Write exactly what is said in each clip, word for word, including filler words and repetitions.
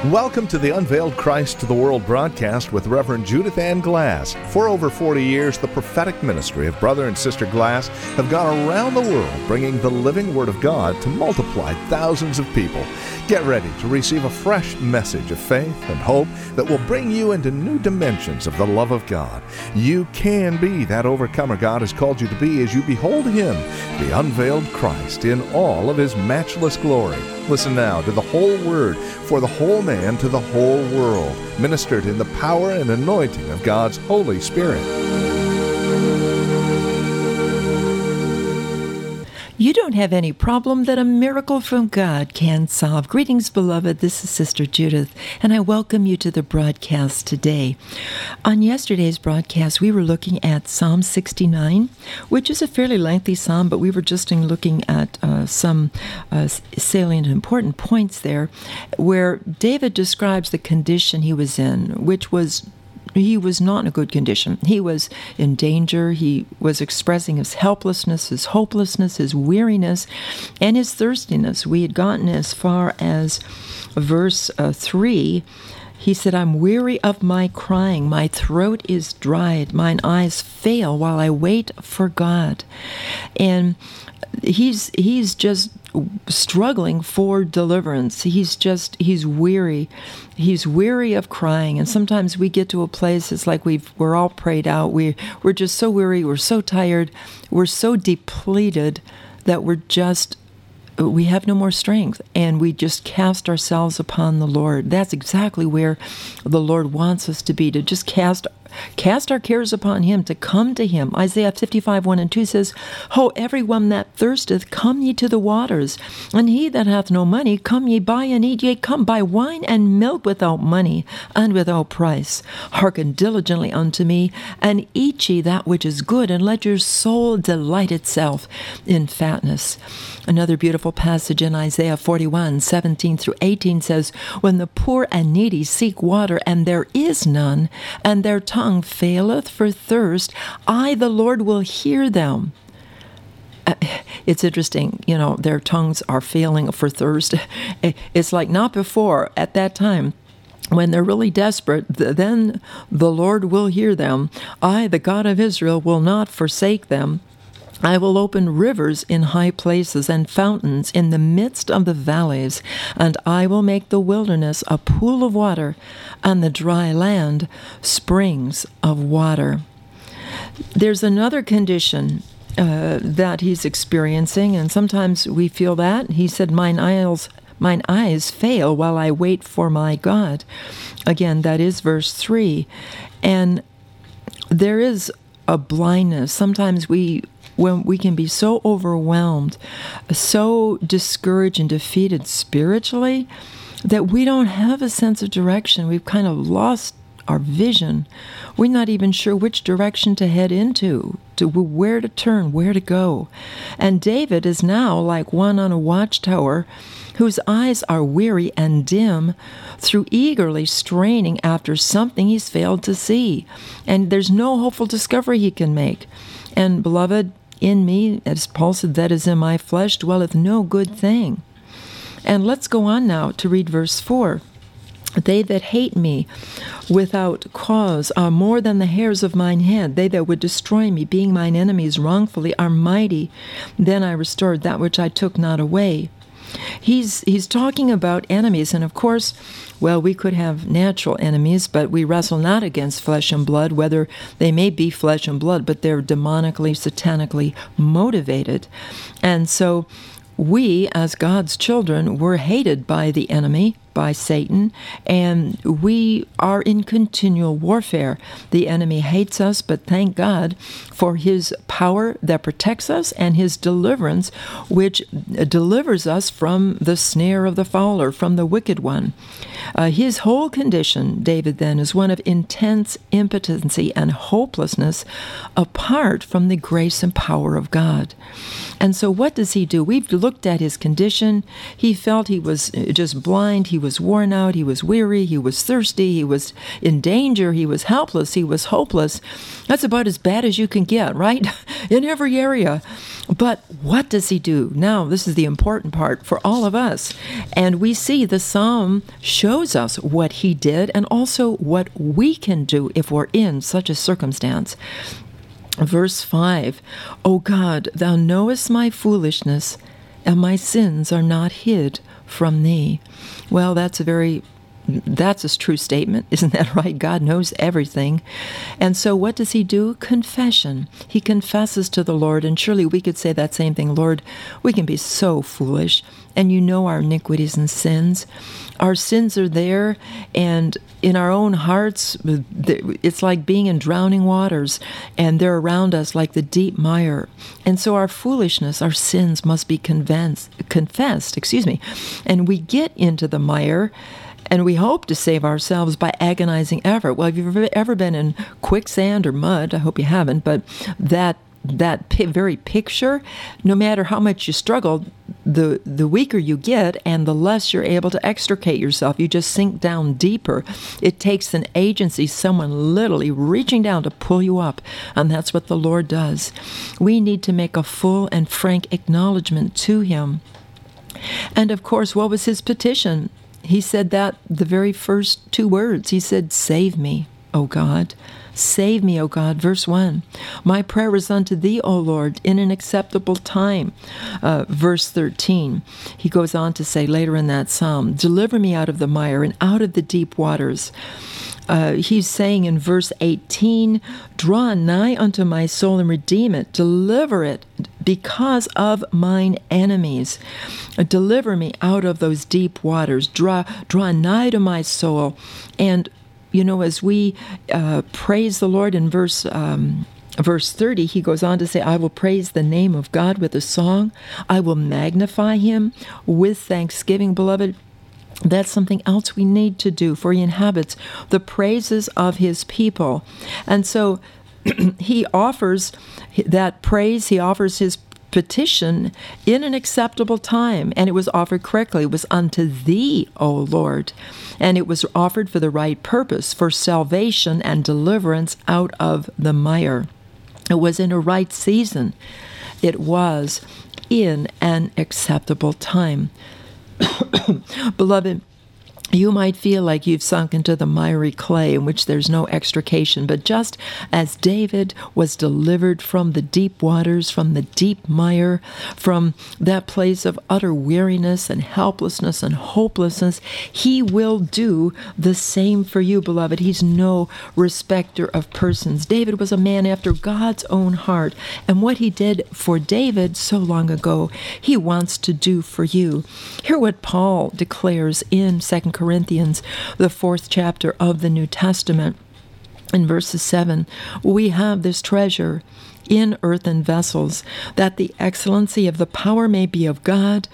Welcome to the Unveiled Christ to the World broadcast with Reverend Judith Ann Glass. For over forty years, the prophetic ministry of Brother and Sister Glass have gone around the world bringing the living Word of God to multiply thousands of people. Get ready to receive a fresh message of faith and hope that will bring you into new dimensions of the love of God. You can be that overcomer God has called you to be as you behold Him, the unveiled Christ, in all of His matchless glory. Listen now to the whole Word for the whole man to the whole world, ministered in the power and anointing of God's Holy Spirit. You don't have any problem that a miracle from God can solve. Greetings, beloved. This is Sister Judith, and I welcome you to the broadcast today. On yesterday's broadcast, we were looking at Psalm sixty-nine, which is a fairly lengthy psalm, but we were just looking at uh, some uh, salient and important points there, where David describes the condition he was in, which was he was not in a good condition. He was in danger. He was expressing his helplessness, his hopelessness, his weariness, and his thirstiness. We had gotten as far as verse uh, three. He said, I'm weary of my crying. My throat is dried. Mine eyes fail while I wait for God. And he's he's just struggling for deliverance. He's just, he's weary. He's weary of crying. And sometimes we get to a place, it's like we've, we're all prayed out. We, we're just so weary. We're so tired. We're so depleted that we're just, we have no more strength. And we just cast ourselves upon the Lord. That's exactly where the Lord wants us to be, to just cast Cast our cares upon Him, to come to Him. Isaiah fifty-five, one and two says, Ho, everyone that thirsteth, come ye to the waters. And he that hath no money, come ye buy and eat. Yea, come buy wine and milk without money and without price. Hearken diligently unto me, and eat ye that which is good, and let your soul delight itself in fatness. Another beautiful passage in Isaiah forty-one, seventeen through eighteen says, When the poor and needy seek water, and there is none, and their tongue faileth for thirst, I, the Lord, will hear them. Uh, it's interesting, you know, their tongues are failing for thirst. It's like not before, at that time. When they're really desperate, then the Lord will hear them. I, the God of Israel, will not forsake them. I will open rivers in high places and fountains in the midst of the valleys, and I will make the wilderness a pool of water, and the dry land springs of water. There's another condition uh, that he's experiencing, and sometimes we feel that. He said, Mine eyes Mine eyes fail while I wait for my God. Again, that is verse three. And there is a blindness. Sometimes we when we can be so overwhelmed, so discouraged and defeated spiritually, that we don't have a sense of direction. We've kind of lost our vision. We're not even sure which direction to head into, to where to turn, where to go. And David is now like one on a watchtower whose eyes are weary and dim through eagerly straining after something he's failed to see. And there's no hopeful discovery he can make. And beloved, in me, as Paul said, that is in my flesh, dwelleth no good thing. And let's go on now to read verse four. They that hate me without cause are more than the hairs of mine head. They that would destroy me, being mine enemies wrongfully, are mighty. Then I restored that which I took not away. He's he's talking about enemies, and of course, well, we could have natural enemies, but we wrestle not against flesh and blood, whether they may be flesh and blood, but they're demonically, satanically motivated. And so we, as God's children, were hated by the enemy, by Satan, and we are in continual warfare. The enemy hates us, but thank God for His power that protects us and His deliverance, which delivers us from the snare of the fowler, from the wicked one. Uh, his whole condition, David then, is one of intense impotency and hopelessness apart from the grace and power of God. And so what does he do? We've looked at his condition. He felt he was just blind. He was worn out, he was weary, he was thirsty, he was in danger, he was helpless, he was hopeless. That's about as bad as you can get, right? In every area. But what does he do? Now, this is the important part for all of us. And we see the psalm shows us what he did and also what we can do if we're in such a circumstance. Verse five, O God, thou knowest my foolishness, and my sins are not hid from thee. Well, that's a very That's a true statement. Isn't that right? God knows everything. And so what does he do? Confession. He confesses to the Lord. And surely we could say that same thing. Lord, we can be so foolish. And you know our iniquities and sins. Our sins are there. And in our own hearts, it's like being in drowning waters. And they're around us like the deep mire. And so our foolishness, our sins must be convinced, confessed. Excuse me. And we get into the mire. And we hope to save ourselves by agonizing effort. Well, if you've ever been in quicksand or mud, I hope you haven't, but that that pi- very picture, no matter how much you struggle, the, the weaker you get and the less you're able to extricate yourself. You just sink down deeper. It takes an agency, someone literally reaching down to pull you up, and that's what the Lord does. We need to make a full and frank acknowledgement to him. And of course, what was his petition? He said that the very first two words. He said, save me, O God. Save me, O God. Verse one, my prayer is unto thee, O Lord, in an acceptable time. Uh, verse thirteen, he goes on to say later in that psalm, deliver me out of the mire and out of the deep waters. Uh, he's saying in verse eighteen, draw nigh unto my soul and redeem it. Deliver it because of mine enemies. Uh, deliver me out of those deep waters. Draw, draw nigh to my soul. And, you know, as we uh, praise the Lord in verse um, verse thirty, he goes on to say, I will praise the name of God with a song. I will magnify him with thanksgiving, beloved. That's something else we need to do, for he inhabits the praises of his people. And so he offers that praise, he offers his petition in an acceptable time, and it was offered correctly. It was unto thee, O Lord, and it was offered for the right purpose, for salvation and deliverance out of the mire. It was in a right season. It was in an acceptable time. Beloved, you might feel like you've sunk into the miry clay in which there's no extrication, but just as David was delivered from the deep waters, from the deep mire, from that place of utter weariness and helplessness and hopelessness, he will do the same for you, beloved. He's no respecter of persons. David was a man after God's own heart, and what he did for David so long ago, he wants to do for you. Hear what Paul declares in Second Corinthians, the fourth chapter of the New Testament. In verses seven, we have this treasure in earthen vessels, that the excellency of the power may be of God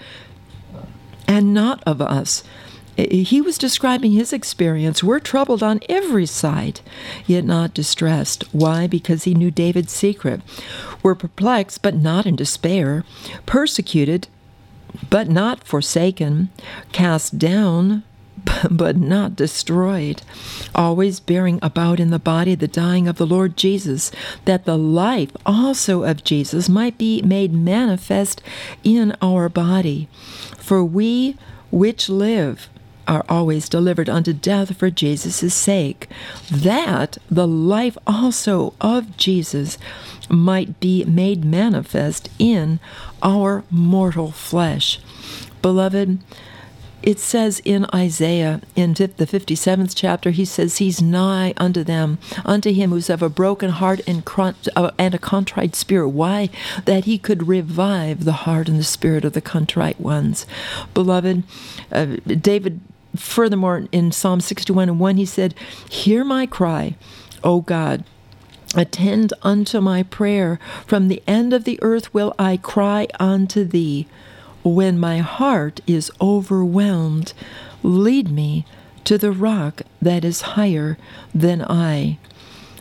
and not of us. He was describing his experience. We're troubled on every side, yet not distressed. Why? Because he knew David's secret. We're perplexed, but not in despair. Persecuted, but not forsaken. Cast down, but not destroyed, always bearing about in the body the dying of the Lord Jesus, that the life also of Jesus might be made manifest in our body. For we which live are always delivered unto death for Jesus' sake, that the life also of Jesus might be made manifest in our mortal flesh. Beloved, it says in Isaiah, in the fifty-seventh chapter, he says, he's nigh unto them, unto him who's of a broken heart and, cront- uh, and a contrite spirit. Why? That he could revive the heart and the spirit of the contrite ones. Beloved, uh, David, furthermore, in Psalm sixty-one and one, he said, hear my cry, O God. Attend unto my prayer. From the end of the earth will I cry unto thee. When my heart is overwhelmed, lead me to the rock that is higher than I.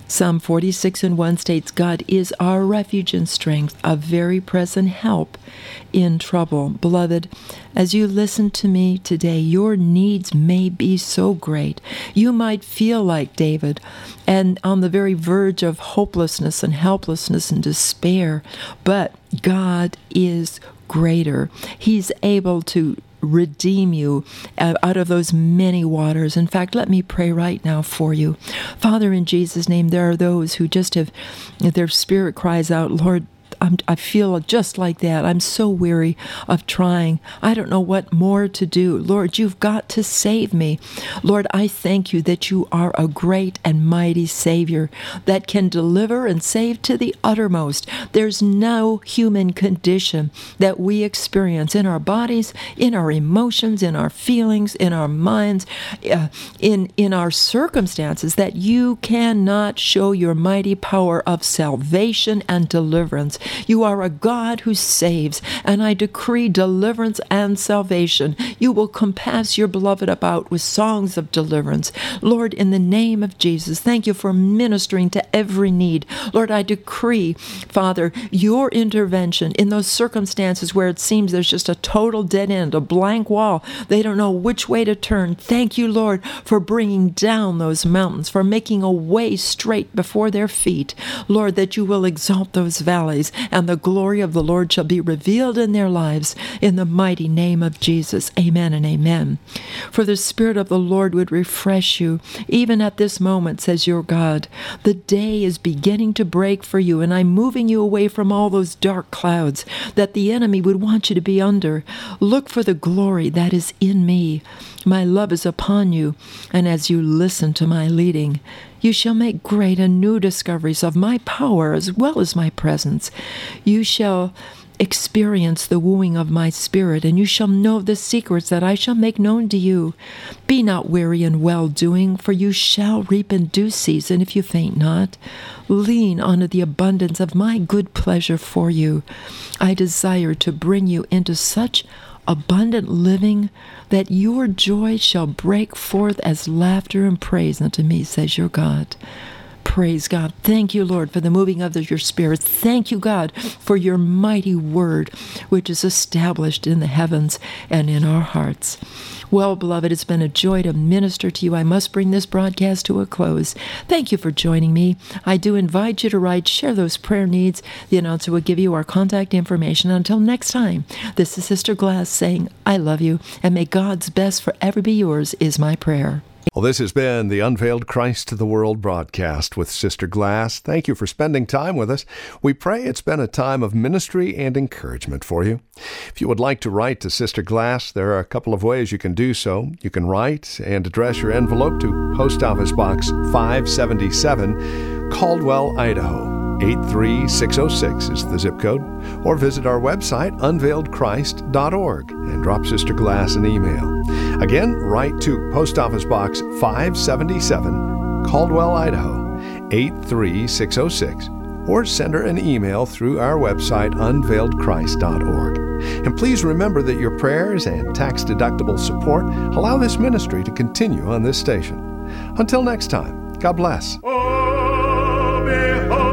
Psalm forty-six and one states, God is our refuge and strength, a very present help in trouble. Beloved, as you listen to me today, your needs may be so great. You might feel like David and on the very verge of hopelessness and helplessness and despair, but God is greater. He's able to redeem you out of those many waters. In fact, let me pray right now for you. Father, in Jesus' name, there are those who just have, their spirit cries out, Lord, I'm, I feel just like that. I'm so weary of trying. I don't know what more to do. Lord, you've got to save me. Lord, I thank you that you are a great and mighty Savior that can deliver and save to the uttermost. There's no human condition that we experience in our bodies, in our emotions, in our feelings, in our minds, uh, in, in our circumstances that you cannot show your mighty power of salvation and deliverance. You are a God who saves, and I decree deliverance and salvation. You will compass your beloved about with songs of deliverance. Lord, in the name of Jesus, thank you for ministering to every need. Lord, I decree, Father, your intervention in those circumstances where it seems there's just a total dead end, a blank wall. They don't know which way to turn. Thank you, Lord, for bringing down those mountains, for making a way straight before their feet. Lord, that you will exalt those valleys, and the glory of the Lord shall be revealed in their lives, in the mighty name of Jesus. Amen and amen. For the Spirit of the Lord would refresh you, even at this moment, says your God. The day is beginning to break for you, and I'm moving you away from all those dark clouds that the enemy would want you to be under. Look for the glory that is in me. My love is upon you, and as you listen to my leading, you shall make great and new discoveries of my power as well as my presence. You shall experience the wooing of my spirit, and you shall know the secrets that I shall make known to you. Be not weary in well-doing, for you shall reap in due season if you faint not. Lean unto the abundance of my good pleasure for you. I desire to bring you into such abundant living that your joy shall break forth as laughter and praise unto me, says your God. Praise God. Thank you, Lord, for the moving of your Spirit. Thank you, God, for your mighty word, which is established in the heavens and in our hearts. Well, beloved, it's been a joy to minister to you. I must bring this broadcast to a close. Thank you for joining me. I do invite you to write, share those prayer needs. The announcer will give you our contact information. Until next time, this is Sister Glass saying, I love you, and may God's best forever be yours is my prayer. Well, this has been the Unveiled Christ to the World broadcast with Sister Glass. Thank you for spending time with us. We pray it's been a time of ministry and encouragement for you. If you would like to write to Sister Glass, there are a couple of ways you can do so. You can write and address your envelope to Post Office Box five seventy-seven, Caldwell, Idaho. eight three six oh six is the zip code, or visit our website, unveiled christ dot org, and drop Sister Glass an email. Again, write to Post Office Box five seventy-seven, Caldwell, Idaho, eight three six oh six, or send her an email through our website, unveiled christ dot org. And please remember that your prayers and tax-deductible support allow this ministry to continue on this station. Until next time, God bless. Oh, behold.